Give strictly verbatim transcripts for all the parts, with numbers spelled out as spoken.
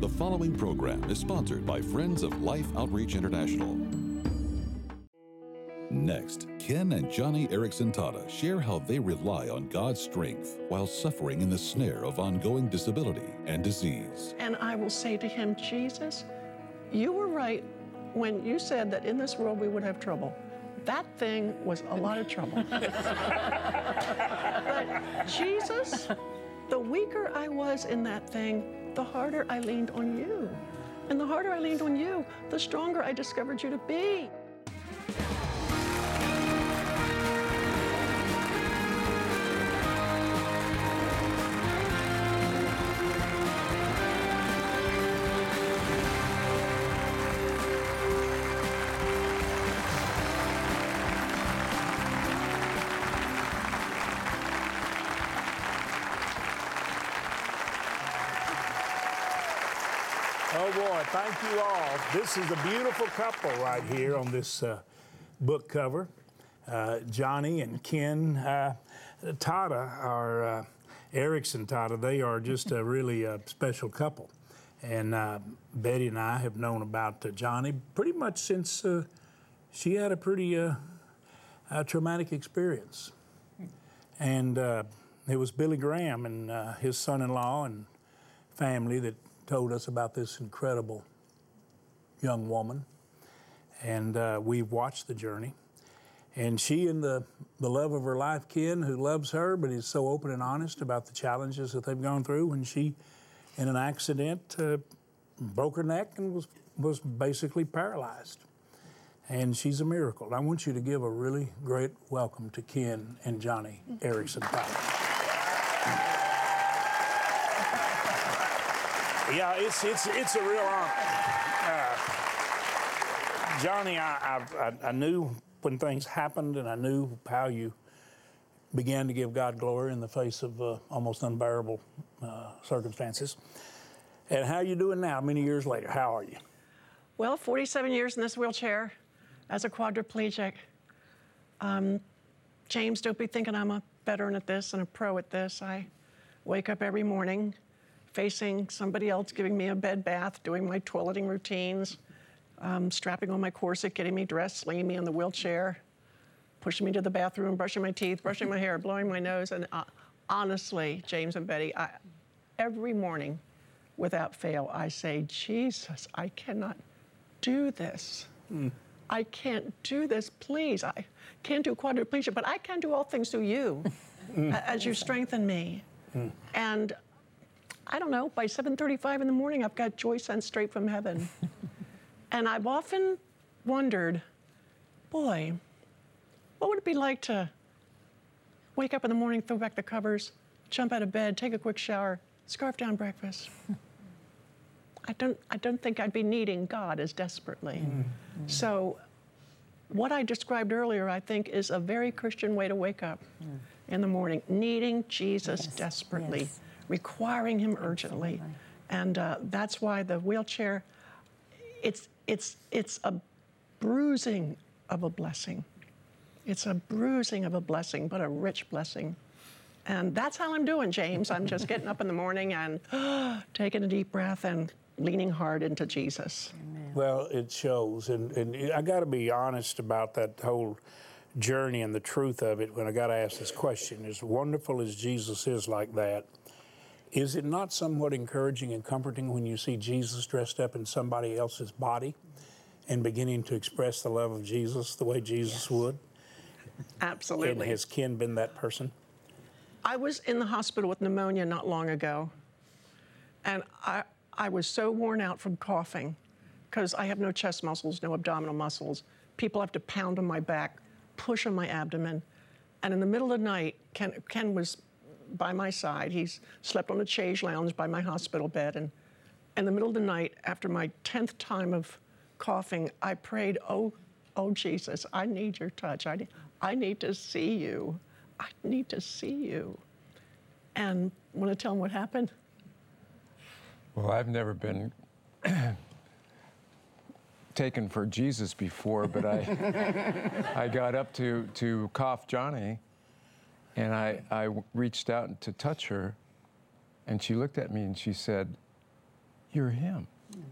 The following program is sponsored by Friends of Life Outreach International. Next, Ken and Joni Eareckson Tada share how they rely on God's strength while suffering in the snare of ongoing disability and disease. And I will say to him, Jesus, you were right when you said that in this world we would have trouble. That thing was a lot of trouble. But Jesus, the weaker I was in that thing, the harder I leaned on you. And the harder I leaned on you, the stronger I discovered you to be. Oh boy, thank you all. This is a beautiful couple right here on this uh, book cover. Uh, Joni and Ken uh, Tada, are uh, Eareckson Tada, they are just a really uh, special couple. And uh, Betty and I have known about uh, Joni pretty much since uh, she had a pretty uh, uh, traumatic experience. And uh, it was Billy Graham and uh, his son-in-law and family that told us about this incredible young woman. And uh, we've watched the journey. And she and the, the love of her life, Ken, who loves her, but is so open and honest about the challenges that they've gone through when she, in an accident, uh, broke her neck and was, was basically paralyzed. And she's a miracle. I want you to give a really great welcome to Ken and Joni Eareckson Tada. Yeah, it's it's it's a real honor. Uh, Joni, I, I I knew when things happened, and I knew how you began to give God glory in the face of uh, almost unbearable uh, circumstances. And how are you doing now, many years later? How are you? Well, forty-seven years in this wheelchair as a quadriplegic. Um, James, don't be thinking I'm a veteran at this and a pro at this. I wake up every morning facing somebody else giving me a bed bath, doing my toileting routines, um, strapping on my corset, getting me dressed, slinging me in the wheelchair, pushing me to the bathroom, brushing my teeth, brushing my hair, blowing my nose. And uh, honestly, James and Betty, I, every morning, without fail, I say, Jesus, I cannot do this. Mm. I can't do this, please. I can't do quadriplegia, but I can do all things through you mm. as you strengthen me. Mm. And I don't know, by seven thirty-five in the morning, I've got joy sent straight from heaven. And I've often wondered, boy, what would it be like to wake up in the morning, throw back the covers, jump out of bed, take a quick shower, scarf down breakfast? I don't, I don't think I'd be needing God as desperately. Mm-hmm. So what I described earlier, I think, is a very Christian way to wake up mm. in the morning, needing Jesus yes. desperately. Yes. Requiring him urgently. Absolutely. And uh, that's why the wheelchair, it's, it's, it's a bruising of a blessing. It's a bruising of a blessing, but a rich blessing. And that's how I'm doing, James. I'm just getting up in the morning and taking a deep breath and leaning hard into Jesus. Amen. Well, it shows. And, and I got to be honest about that whole journey and the truth of it when I got to ask this question. As wonderful as Jesus is like that, is it not somewhat encouraging and comforting when you see Jesus dressed up in somebody else's body and beginning to express the love of Jesus the way Jesus yes. would? Absolutely. And has Ken been that person? I was in the hospital with pneumonia not long ago, and I, I was so worn out from coughing because I have no chest muscles, no abdominal muscles. People have to pound on my back, push on my abdomen. And in the middle of the night, Ken, Ken was by my side. He's slept on a chaise lounge by my hospital bed. And in the middle of the night, after my tenth time of coughing, I prayed, oh, oh, Jesus, I need your touch. I need, I need to see you. I need to see you. And want to tell him what happened? Well, I've never been taken for Jesus before, but I I got up to, to cough Joni, and I, I reached out to touch her, and she looked at me and she said, you're him.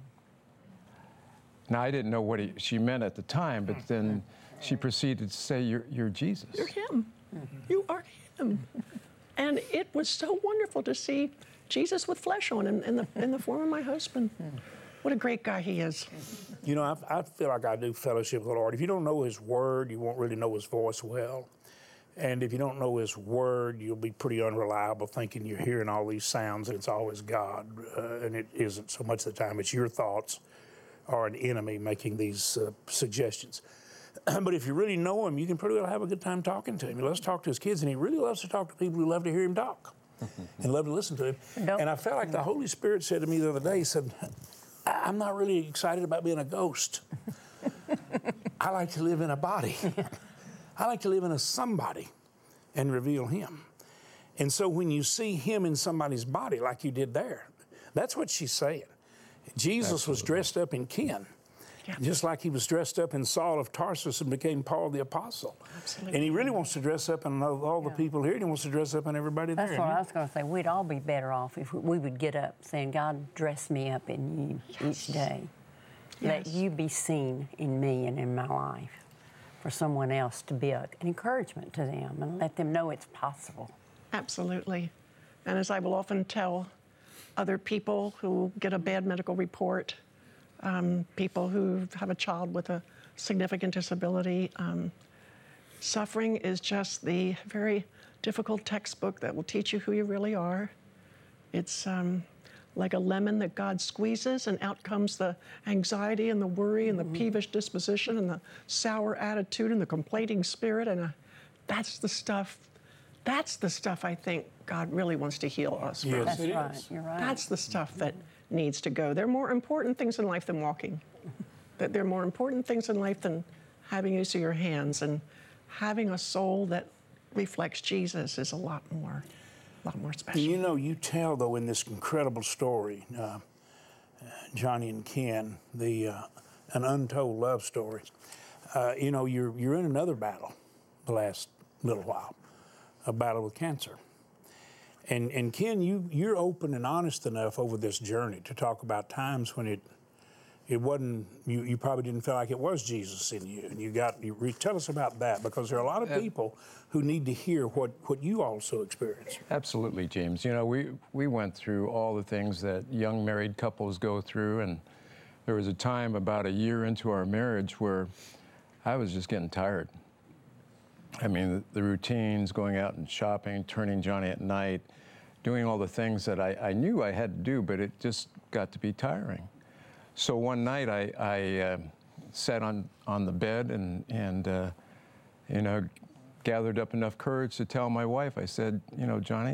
Now, I didn't know what he, she meant at the time, but then she proceeded to say, you're, you're Jesus. You're him. You are him. And it was so wonderful to see Jesus with flesh on him in the, in the form of my husband. What a great guy he is. You know, I, I feel like I do fellowship with the Lord. If you don't know his word, you won't really know his voice well. And if you don't know his word, you'll be pretty unreliable, thinking you're hearing all these sounds and it's always God. Uh, and it isn't so much of the time. It's your thoughts or an enemy making these uh, suggestions. But if you really know him, you can pretty well have a good time talking to him. He loves to talk to his kids, and he really loves to talk to people who love to hear him talk and love to listen to him. Nope. And I felt like the Holy Spirit said to me the other day, he said, I'm not really excited about being a ghost. I like to live in a body. I like to live in a somebody and reveal him. And so when you see him in somebody's body like you did there, that's what she's saying. Jesus Absolutely. was dressed up in Ken, yeah. just like he was dressed up in Saul of Tarsus and became Paul the Apostle. Absolutely. And he really wants to dress up in all the yeah. people here, and he wants to dress up in everybody That's there. That's what I was going to say. We'd all be better off if we would get up saying, God, dress me up in you yes. each day. Yes. Let you be seen in me and in my life for someone else to be a, an encouragement to them and let them know it's possible. Absolutely. And as I will often tell other people who get a bad medical report, um, people who have a child with a significant disability. Um, suffering is just the very difficult textbook that will teach you who you really are. It's um, like a lemon that God squeezes, and out comes the anxiety and the worry and the mm-hmm. peevish disposition and the sour attitude and the complaining spirit. And uh, that's the stuff, that's the stuff I think God really wants to heal us from. Yes, that's it right. is. You're right. That's the stuff that needs to go. There are more important things in life than walking. That there are more important things in life than having use of your hands, and having a soul that reflects Jesus is a lot more, a lot more special. You know, you tell though in this incredible story, uh, Johnny and Ken, the uh, an untold love story. Uh, you know, you're you're in another battle the last little while, a battle with cancer. And and Ken, you you're open and honest enough over this journey to talk about times when it it wasn't you, you probably didn't feel like it was Jesus in you, and you got you re, tell us about that, because there are a lot of people who need to hear what what you also experienced. Absolutely, James. You know, we we went through all the things that young married couples go through, and there was a time about a year into our marriage where I was just getting tired. I mean, the, the routines, going out and shopping, turning Johnny at night, doing all the things that I, I knew I had to do, but it just got to be tiring. So one night I, I uh, sat on, on the bed and, and uh, you know, gathered up enough courage to tell my wife, I said, you know, Johnny,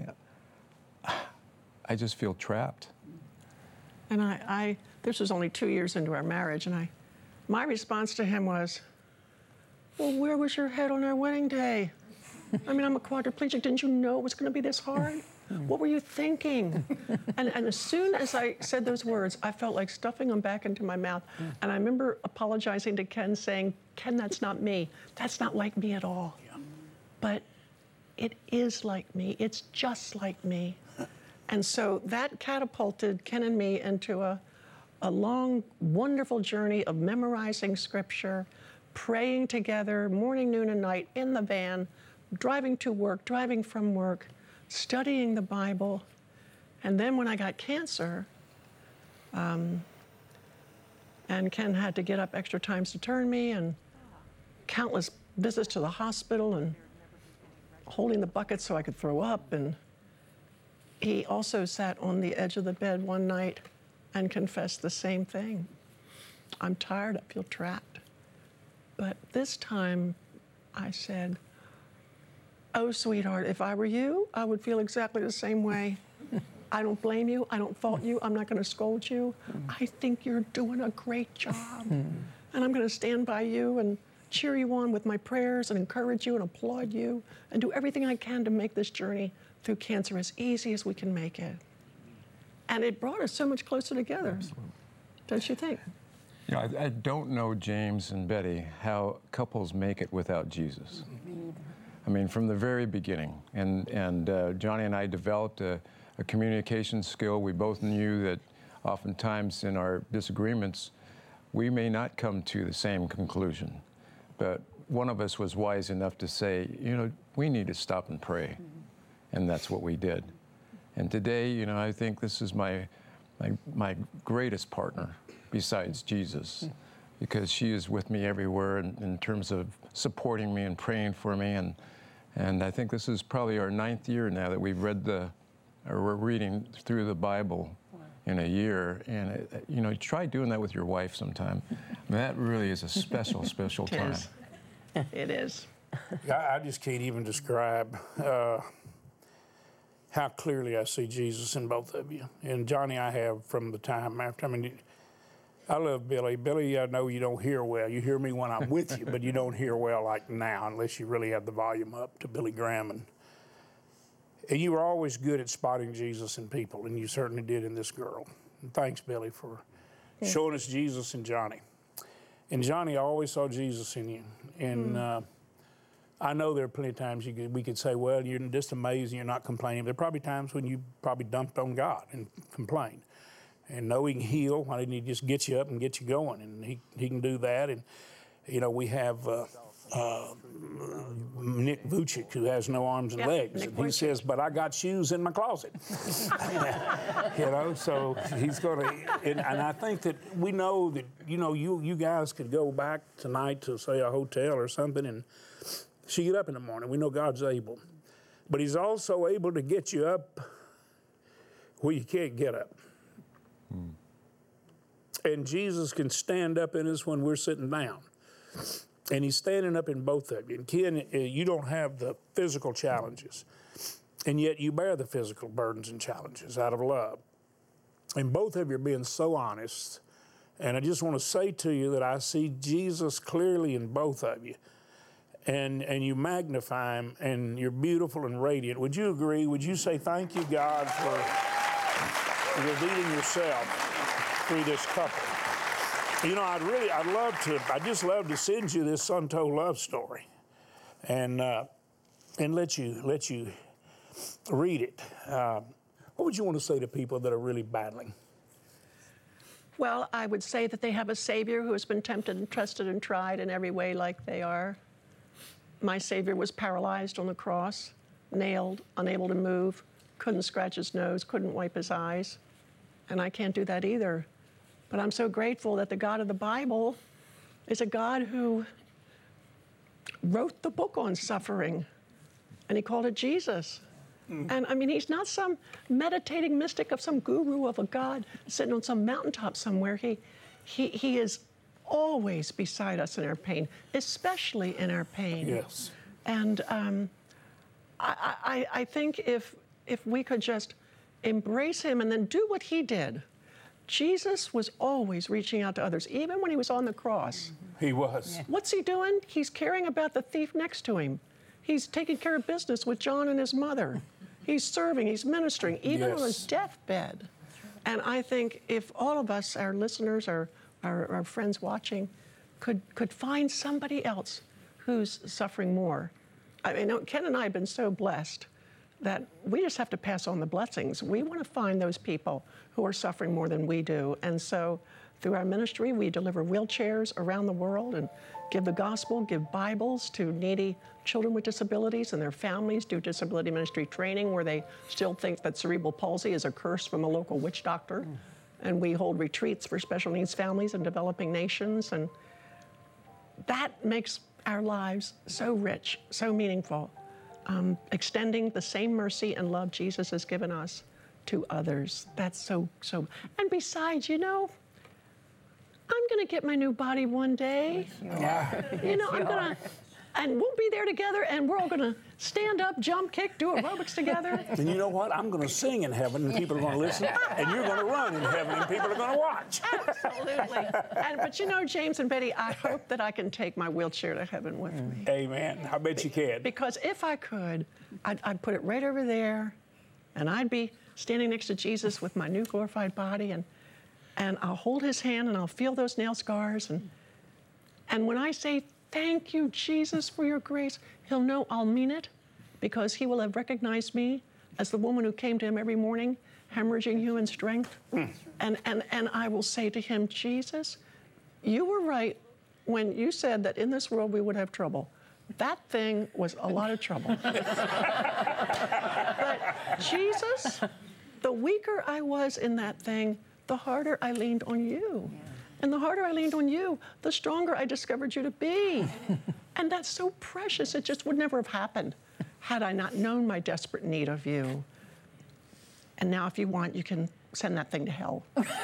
I just feel trapped. And I, I, this was only two years into our marriage, and I, my response to him was, well, where was your head on our wedding day? I mean, I'm a quadriplegic. Didn't you know it was going to be this hard? What were you thinking? And, and as soon as I said those words, I felt like stuffing them back into my mouth. And I remember apologizing to Ken, saying, Ken, that's not me. That's not like me at all. Yeah. But it is like me. It's just like me. And so that catapulted Ken and me into a, a long, wonderful journey of memorizing Scripture, praying together, morning, noon, and night, in the van, driving to work, driving from work, studying the Bible. And then when I got cancer, um, and Ken had to get up extra times to turn me, and countless visits to the hospital, and holding the bucket so I could throw up. And he also sat on the edge of the bed one night and confessed the same thing. I'm tired, I feel trapped. But this time I said, oh, sweetheart, if I were you, I would feel exactly the same way. I don't blame you. I don't fault you. I'm not going to scold you. I think you're doing a great job. And I'm going to stand by you and cheer you on with my prayers and encourage you and applaud you and do everything I can to make this journey through cancer as easy as we can make it. And it brought us so much closer together. Absolutely. Don't you think? You know, I, I don't know, James and Betty, how couples make it without Jesus. I mean, from the very beginning. And, and uh, Johnny and I developed a, a communication skill. We both knew that oftentimes in our disagreements, we may not come to the same conclusion. But one of us was wise enough to say, you know, we need to stop and pray. Mm-hmm. And that's what we did. And today, you know, I think this is my, my, my greatest partner besides Jesus, mm-hmm. because she is with me everywhere in, in terms of supporting me and praying for me. And, and I think this is probably our ninth year now that we've read the, or we're reading through the Bible in a year. And, it, you know, try doing that with your wife sometime. I mean, that really is a special, special time. It is. It is. I, I just can't even describe uh, how clearly I see Jesus in both of you. And Johnny, I have from the time after. I mean, I love Billy. Billy, I know you don't hear well. You hear me when I'm with you, but you don't hear well like now unless you really have the volume up to Billy Graham. And, and you were always good at spotting Jesus in people, and you certainly did in this girl. And thanks, Billy, for yeah. showing us Jesus in Johnny. And Johnny, I always saw Jesus in you. And mm. uh, I know there are plenty of times you could, we could say, well, you're just amazing, you're not complaining. There are probably times when you probably dumped on God and complained. And know He can heal. Why didn't He just get you up and get you going? And He, he can do that. And, you know, we have uh, uh, Nick Vucic, who has no arms and yep, legs. Nick and he Vucic. says, but I got shoes in my closet. You know, so he's going to, and, and I think that we know that, you know, you, you guys could go back tonight to, say, a hotel or something, and she get up in the morning. We know God's able. But He's also able to get you up where you can't get up. Hmm. And Jesus can stand up in us when we're sitting down. And He's standing up in both of you. And Ken, you don't have the physical challenges, and yet you bear the physical burdens and challenges out of love. And both of you are being so honest. And I just want to say to you that I see Jesus clearly in both of you. And, and you magnify Him, and you're beautiful and radiant. Would you agree? Would you say thank you, God, for revealing yourself through this couple? You know, I'd really, I'd love to, I'd just love to send you this untold love story, and uh, and let you let you read it. Uh, what would you want to say to people that are really battling? Well, I would say that they have a Savior who has been tempted and trusted and tried in every way like they are. My Savior was paralyzed on the cross, nailed, unable to move, couldn't scratch his nose, couldn't wipe his eyes, and I can't do that either. But I'm so grateful that the God of the Bible is a God who wrote the book on suffering, and He called it Jesus. Mm. And I mean, He's not some meditating mystic of some guru of a God sitting on some mountaintop somewhere. He, he, he is always beside us in our pain, especially in our pain. Yes. And um, I, I, I think if, if we could just embrace Him and then do what He did. Jesus was always reaching out to others, even when He was on the cross. He was. Yeah. What's He doing? He's caring about the thief next to Him. He's taking care of business with John and his mother. He's serving, He's ministering, even yes. on His deathbed. And I think if all of us, our listeners, our, our, our friends watching, could, could find somebody else who's suffering more. I mean, Ken and I have been so blessed that we just have to pass on the blessings. We want to find those people who are suffering more than we do. And so through our ministry, we deliver wheelchairs around the world and give the gospel, give Bibles to needy children with disabilities and their families, do disability ministry training where they still think that cerebral palsy is a curse from a local witch doctor. Mm. And we hold retreats for special needs families in developing nations. And that makes our lives so rich, so meaningful. Um, extending the same mercy and love Jesus has given us to others. That's so, so. And besides, you know, I'm going to get my new body one day. Yeah. You know, I'm going to, and we'll be there together, and we're all going to stand up, jump, kick, do aerobics together. And you know what? I'm going to sing in heaven, and people are going to listen, and you're going to run in heaven, and people are going to watch. Absolutely. And, but you know, James and Betty, I hope that I can take my wheelchair to heaven with me. Amen. I bet you can. Because if I could, I'd, I'd put it right over there, and I'd be standing next to Jesus with my new glorified body, and and I'll hold His hand, and I'll feel those nail scars, and and when I say, thank you, Jesus, for your grace, He'll know I'll mean it, because He will have recognized me as the woman who came to Him every morning hemorrhaging human strength. Mm. And, and, and I will say to him, Jesus, you were right when you said that in this world we would have trouble. That thing was a lot of trouble. But Jesus, the weaker I was in that thing, the harder I leaned on you. Yeah. And the harder I leaned on you, the stronger I discovered you to be. And that's so precious. It just would never have happened had I not known my desperate need of you. And now if you want, you can send that thing to hell.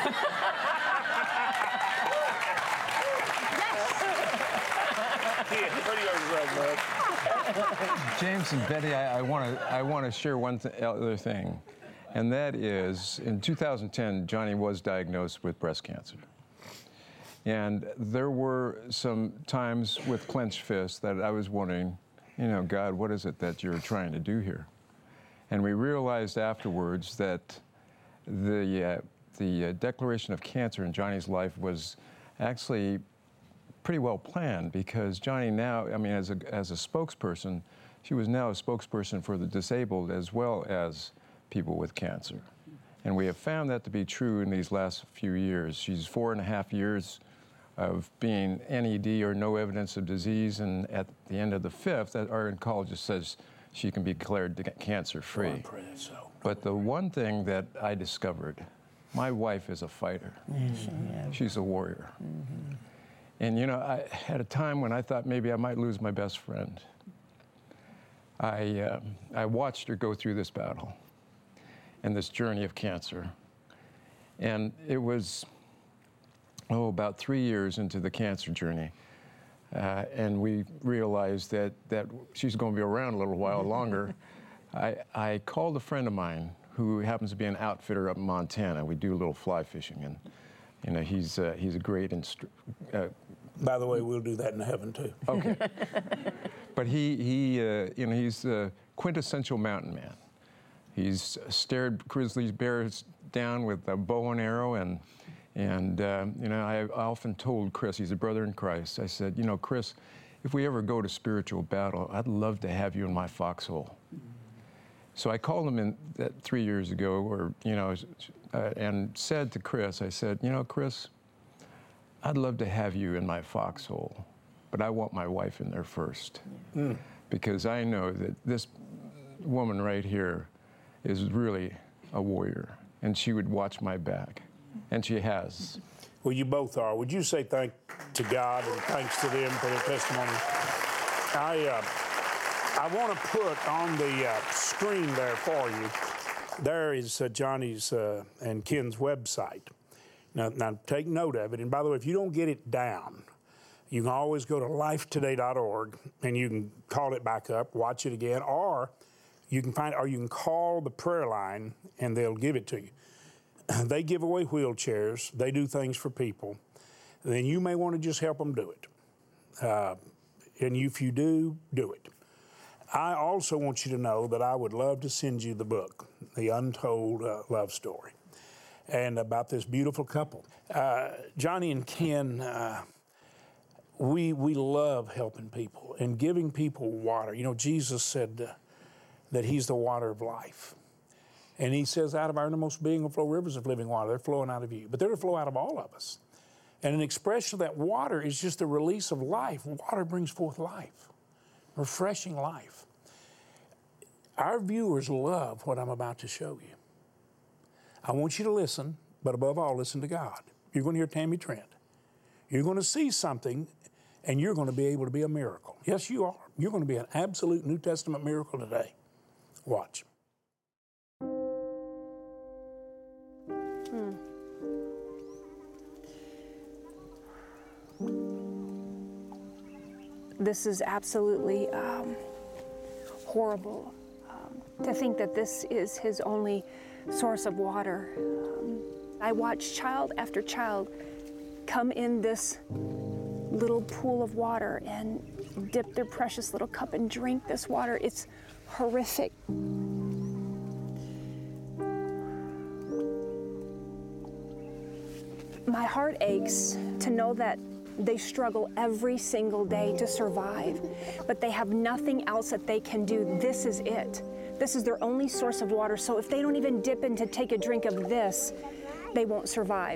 James and Betty, I want to I want to share one th- other thing, and that is in two thousand ten, Johnny was diagnosed with breast cancer. And there were some times with clenched fists that I was wondering, you know, God, what is it that you're trying to do here? And we realized afterwards that the uh, the uh, declaration of cancer in Johnny's life was actually pretty well planned, because Johnny now, I mean, as a as a spokesperson, she was now a spokesperson for the disabled as well as people with cancer. And we have found that to be true in these last few years. She's four and a half years of being N E D or no evidence of disease, and at the end of the fifth, our oncologist says she can be declared cancer-free. Well, I pray so. But the one thing that I discovered, my wife is a fighter. Mm-hmm. She's a warrior. Mm-hmm. And you know, I had a time when I thought maybe I might lose my best friend. I, uh, I watched her go through this battle and this journey of cancer. And it was, oh, about three years into the cancer journey. Uh, and we realized that, that she's going to be around a little while longer. I, I called a friend of mine who happens to be an outfitter up in Montana. We do a little fly fishing, and you know, he's uh, he's a great instru- uh, By the way, we'll do that in heaven too. Okay. But he he uh, you know, he's a quintessential mountain man. He's stared grizzly bears down with a bow and arrow, and and uh, you know, I often told Chris, he's a brother in Christ, I said, you know, Chris, if we ever go to spiritual battle, I'd love to have you in my foxhole. So I called him in that three years ago, or you know, uh, and said to Chris, I said, you know, Chris, I'd love to have you in my foxhole, but I want my wife in there first, mm. because I know that this woman right here is really a warrior, and she would watch my back, and she has. Well, you both are. Would you say thank to God and thanks to them for their testimony? I uh, I want to put on the uh, screen there for you, there is uh, Johnny's uh, and Ken's website. Now, now take note of it. And by the way, if you don't get it down, you can always go to life today dot org and you can call it back up, watch it again, or you can find, or you can call the prayer line and they'll give it to you. They give away wheelchairs. They do things for people. Then you may want to just help them do it. Uh, and if you do, do it. I also want you to know that I would love to send you the book, The Untold uh, Love Story, and about this beautiful couple. Uh, Johnny and Ken, uh, we we love helping people and giving people water. You know, Jesus said uh, that he's the water of life. And he says, out of our innermost being will flow rivers of living water. They're flowing out of you, but they're to flow out of all of us. And an expression of that water is just the release of life. Water brings forth life, refreshing life. Our viewers love what I'm about to show you. I want you to listen, but above all, listen to God. You're going to hear Tammy Trent. You're going to see something, and you're going to be able to be a miracle. Yes, you are. You're going to be an absolute New Testament miracle today. Watch. Hmm. This is absolutely um, horrible. To think that this is his only source of water. Um, I watch child after child come in this little pool of water and dip their precious little cup and drink this water. It's horrific. My heart aches to know that they struggle every single day to survive, but they have nothing else that they can do. This is it. This is their only source of water, so if they don't even dip in to take a drink of this, they won't survive.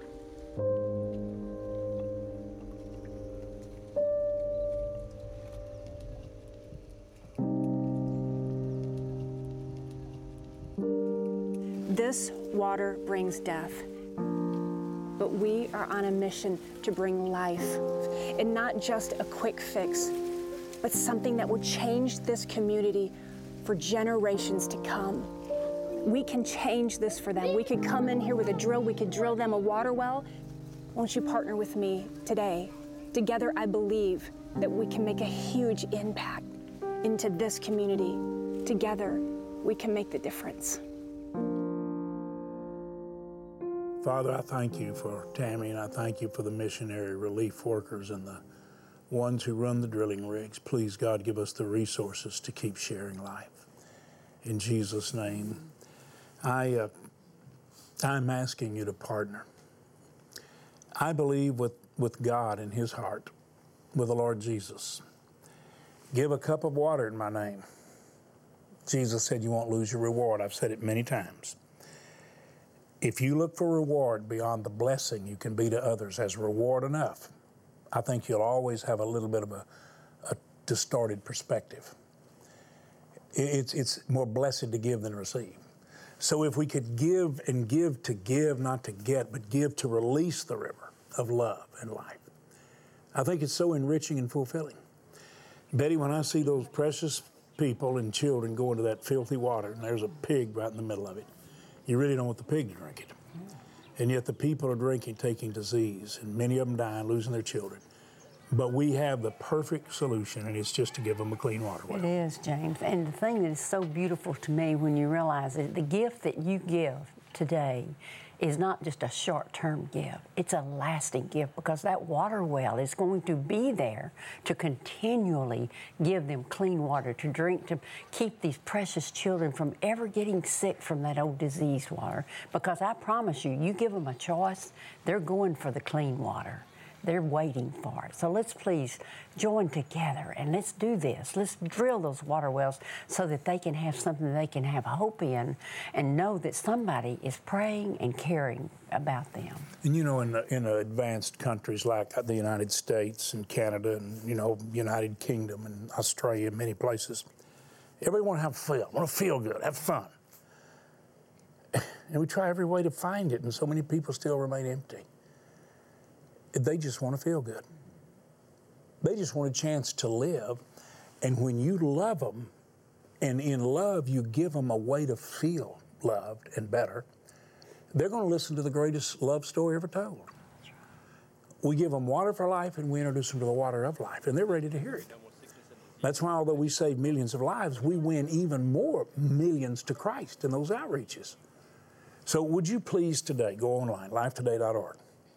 This water brings death, but we are on a mission to bring life, and not just a quick fix, but something that will change this community for generations to come. We can change this for them. We could come in here with a drill, we could drill them a water well. Won't you partner with me today? Together, I believe that we can make a huge impact into this community. Together, we can make the difference. Father, I thank you for Tammy, and I thank you for the missionary relief workers and the ones who run the drilling rigs. Please, God, give us the resources to keep sharing life. In Jesus' name, I, uh, I'm asking you to partner. I believe with, with God in his heart, with the Lord Jesus. Give a cup of water in my name. Jesus said you won't lose your reward. I've said it many times. If you look for reward beyond the blessing you can be to others as reward enough, I think you'll always have a little bit of a, a distorted perspective. It's, it's more blessed to give than receive. So if we could give and give to give, not to get, but give to release the river of love and life, I think it's so enriching and fulfilling. Betty, when I see those precious people and children go into that filthy water and there's a pig right in the middle of it, you really don't want the pig to drink it. And yet the people are drinking, taking disease, and many of them dying, losing their children. But we have the perfect solution, and it's just to give them a clean water well. It is, James. And the thing that is so beautiful to me when you realize that the gift that you give today is not just a short-term gift. It's a lasting gift, because that water well is going to be there to continually give them clean water to drink, to keep these precious children from ever getting sick from that old diseased water. Because I promise you, you give them a choice, they're going for the clean water. They're waiting for it. So let's please join together and let's do this. Let's drill those water wells so that they can have something they can have hope in and know that somebody is praying and caring about them. And you know, in the, in the advanced countries like the United States and Canada and, you know, United Kingdom and Australia and many places, everybody want to have fun, want to feel good, have fun. And we try every way to find it, and so many people still remain empty. They just want to feel good. They just want a chance to live. And when you love them, and in love you give them a way to feel loved and better, they're going to listen to the greatest love story ever told. We give them water for life, and we introduce them to the water of life, and they're ready to hear it. That's why, although we save millions of lives, we win even more millions to Christ in those outreaches. So would you please today go online, life today dot org,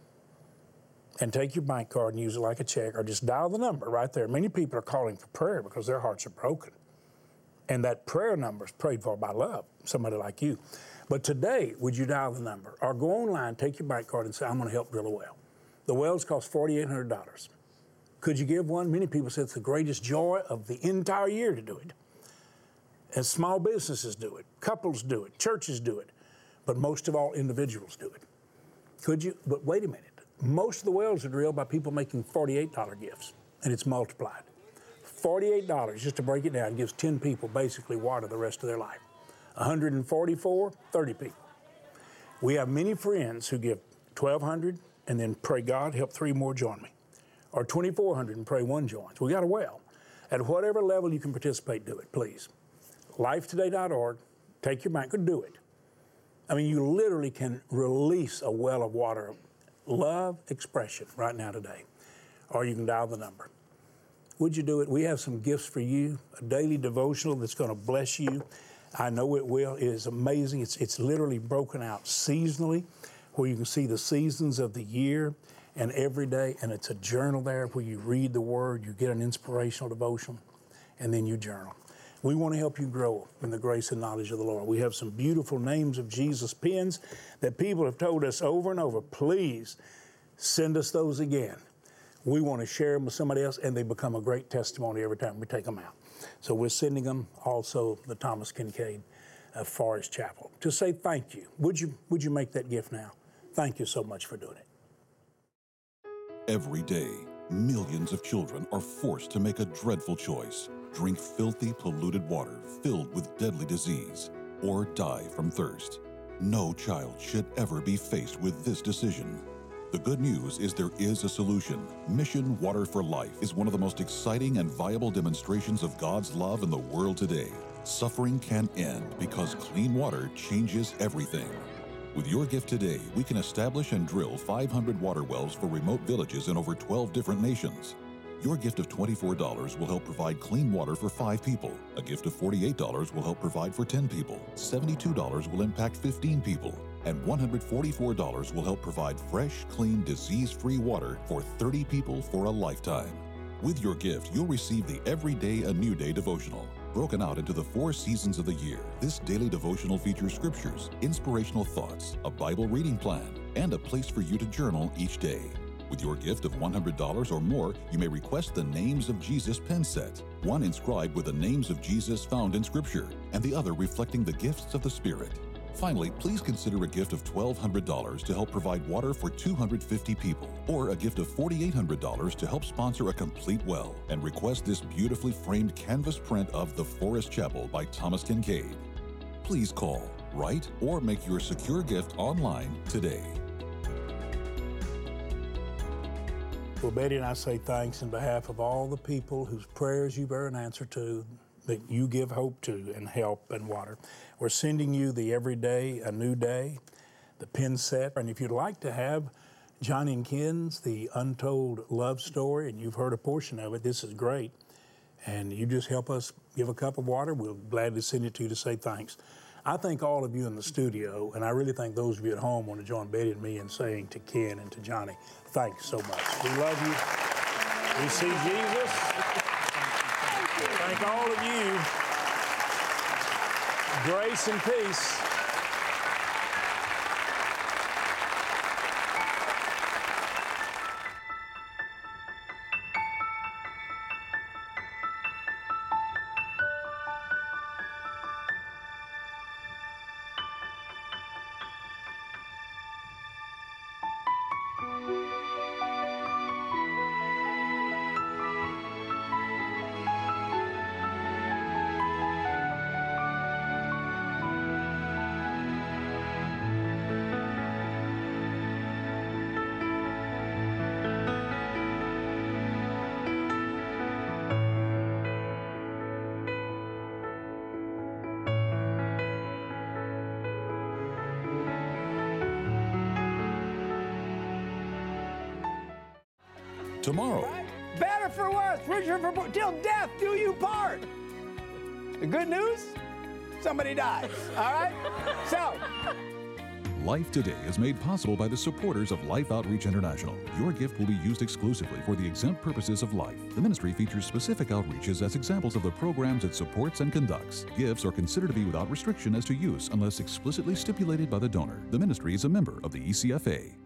and take your bank card and use it like a check, or just dial the number right there. Many people are calling for prayer because their hearts are broken. And that prayer number is prayed for by love, somebody like you. But today, would you dial the number, or go online, take your bank card and say, I'm going to help drill a well. The wells cost four thousand eight hundred dollars. Could you give one? Many people say it's the greatest joy of the entire year to do it. And small businesses do it, couples do it, churches do it, but most of all, individuals do it. Could you? But wait a minute. Most of the wells are drilled by people making forty-eight dollar gifts, and it's multiplied. forty-eight dollars, just to break it down, gives ten people basically water the rest of their life. one hundred forty-four, thirty people. We have many friends who give twelve hundred dollars and then pray, God, help three more join me. Or twenty-four hundred dollars and pray one joins. We got a well. At whatever level you can participate, do it, please. life today dot org, take your bank and do it. I mean, you literally can release a well of water, love expression right now today. Or you can dial the number. Would you do it? We have some gifts for you, a daily devotional that's going to bless you. I know it will. It is amazing. It's, it's literally broken out seasonally, where you can see the seasons of the year and every day. And it's a journal there where you read the Word, you get an inspirational devotion, and then you journal. We want to help you grow in the grace and knowledge of the Lord. We have some beautiful names of Jesus pens that people have told us over and over, please send us those again. We want to share them with somebody else, and they become a great testimony every time we take them out. So we're sending them also the Thomas Kincaid uh, Forest Chapel to say thank you. Would you, would you make that gift now? Thank you so much for doing it. Every day, millions of children are forced to make a dreadful choice: drink filthy, polluted water filled with deadly disease, or die from thirst. No child should ever be faced with this decision. The good news is there is a solution. Mission Water for Life is one of the most exciting and viable demonstrations of God's love in the world today. Suffering can end because clean water changes everything. With your gift today, we can establish and drill five hundred water wells for remote villages in over twelve different nations. Your gift of twenty-four dollars will help provide clean water for five people. A gift of forty-eight dollars will help provide for ten people. seventy-two dollars will impact fifteen people. And one hundred forty-four dollars will help provide fresh, clean, disease-free water for thirty people for a lifetime. With your gift, you'll receive the Everyday a New Day devotional. Broken out into the four seasons of the year, this daily devotional features scriptures, inspirational thoughts, a Bible reading plan, and a place for you to journal each day. With your gift of one hundred dollars or more, you may request the Names of Jesus pen set, one inscribed with the names of Jesus found in Scripture, and the other reflecting the gifts of the Spirit. Finally, please consider a gift of twelve hundred dollars to help provide water for two hundred fifty people, or a gift of forty-eight hundred dollars to help sponsor a complete well, and request this beautifully framed canvas print of The Forest Chapel by Thomas Kincaid. Please call, write, or make your secure gift online today. Well, Betty and I say thanks in behalf of all the people whose prayers you bear an answer to, that you give hope to and help and water. We're sending you the Everyday a New Day, the pin set. And if you'd like to have Johnny and Ken's The Untold Love Story, and you've heard a portion of it, this is great. And you just help us give a cup of water, we'll gladly send it to you to say thanks. I thank all of you in the studio, and I really think those of you at home want to join Betty and me in saying to Ken and to Johnny, thanks so much. We love you. We see Jesus. Thank all of you. Grace and peace. Tomorrow. Right? Better for worse, richer for poor, till death do you part. The good news? Somebody dies, all right? So. Life Today is made possible by the supporters of Life Outreach International. Your gift will be used exclusively for the exempt purposes of life. The ministry features specific outreaches as examples of the programs it supports and conducts. Gifts are considered to be without restriction as to use unless explicitly stipulated by the donor. The ministry is a member of the E C F A.